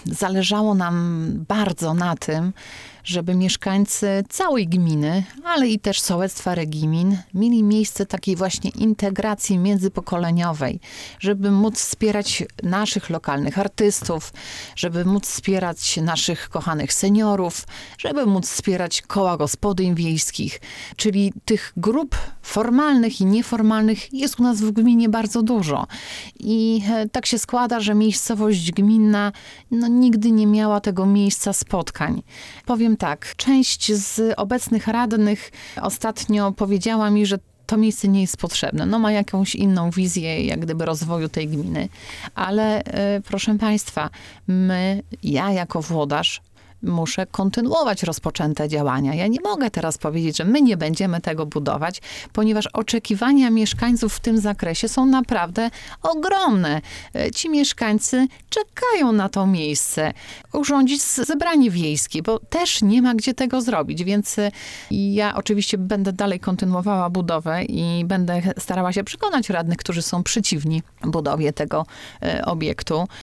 zależało nam bardzo na tym, żeby mieszkańcy całej gminy, ale i też sołectwa Regimin mieli miejsce takiej właśnie integracji międzypokoleniowej, żeby móc wspierać naszych lokalnych artystów, żeby móc wspierać naszych kochanych seniorów, żeby móc wspierać koła gospodyń wiejskich, czyli tych grup formalnych i nieformalnych jest u nas w gminie bardzo dużo. I tak się składa, że miejscowość gminna nigdy nie miała tego miejsca spotkań. Powiem tak, część z obecnych radnych ostatnio powiedziała mi, że to miejsce nie jest potrzebne. Ma jakąś inną wizję, jak gdyby rozwoju tej gminy. Ale proszę Państwa, ja jako włodarz muszę kontynuować rozpoczęte działania. Ja nie mogę teraz powiedzieć, że my nie będziemy tego budować, ponieważ oczekiwania mieszkańców w tym zakresie są naprawdę ogromne. Ci mieszkańcy czekają na to miejsce. Urządzić zebranie wiejskie, bo też nie ma gdzie tego zrobić, więc ja oczywiście będę dalej kontynuowała budowę i będę starała się przekonać radnych, którzy są przeciwni budowie tego obiektu,